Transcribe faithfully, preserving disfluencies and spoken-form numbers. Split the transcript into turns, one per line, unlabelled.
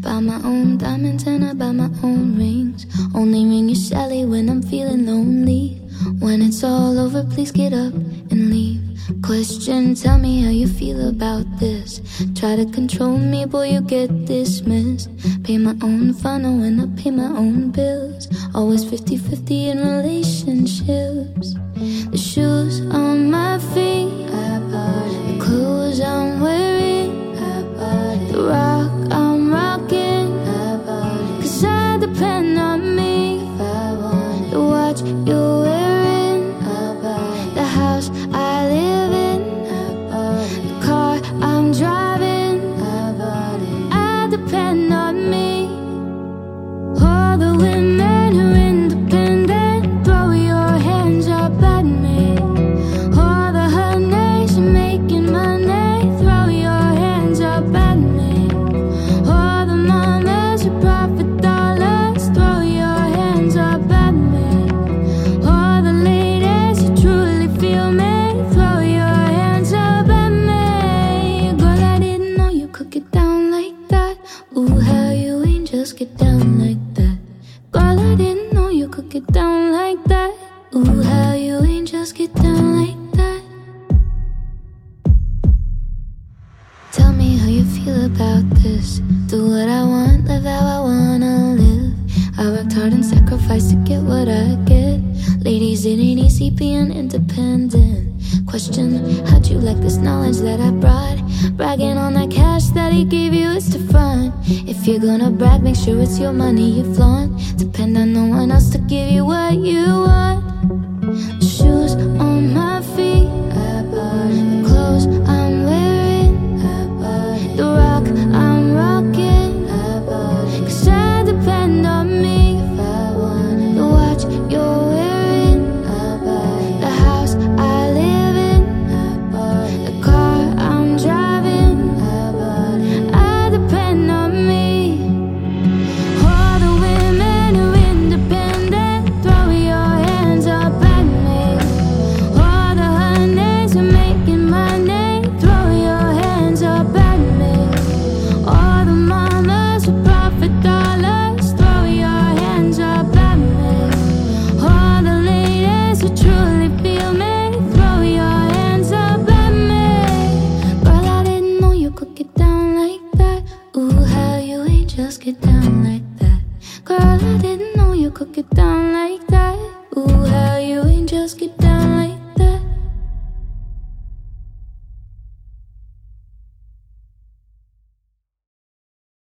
buy my own diamonds and I buy my own rings. Only ring your Sally when I'm feeling lonely. When it's all over, please get up and leave. Question, tell me how you feel about this. Try to control me, boy, you get dismissed. Pay my own funnel and I pay my own bills. Always fifty fifty in relationships. The shoes on my feet, the clothes I'm wearing, the rock I'm rocking, cause I depend on me. The watch you're wearing, the house I live in, the car I'm driving, I depend on me. All the women who are independent, throw your hands up at me. All the honeys making money, throw your hands up at me. All the mamas who profit dollars, throw your hands up at me. All the ladies who truly feel me, throw your hands up at me. Girl, I didn't know you could get down like that. Ooh, how you ain't just get down like that. Girl, I didn't know you could get down like that. Ooh, how you ain't just get down like that. Tell me how you feel about this. Do what I want, live how I wanna live. I worked hard and sacrificed to get what I get. Ladies, it ain't easy being independent. Question, how'd you like this knowledge that I brought? Bragging on that cash that he gave you is to front. If you're gonna brag, make sure it's your money you flaunt. Depend on no one else to give you what you want. Shoes on my feet, the clothes I'm wearing, the rock I'm rocking, cause I depend on me. The watch you're wearing, the house I live in, the car I'm driving, I depend on me. All the women who are independent, throw your hands up at me. All the honeys who are making money, throw your hands up at me. All the mamas who profit dollars, throw your hands up at me. All the ladies who truly feel me, throw your hands up at me. Girl, I didn't know you could get down like that. Ooh, how you ain't just get down like that. Girl, I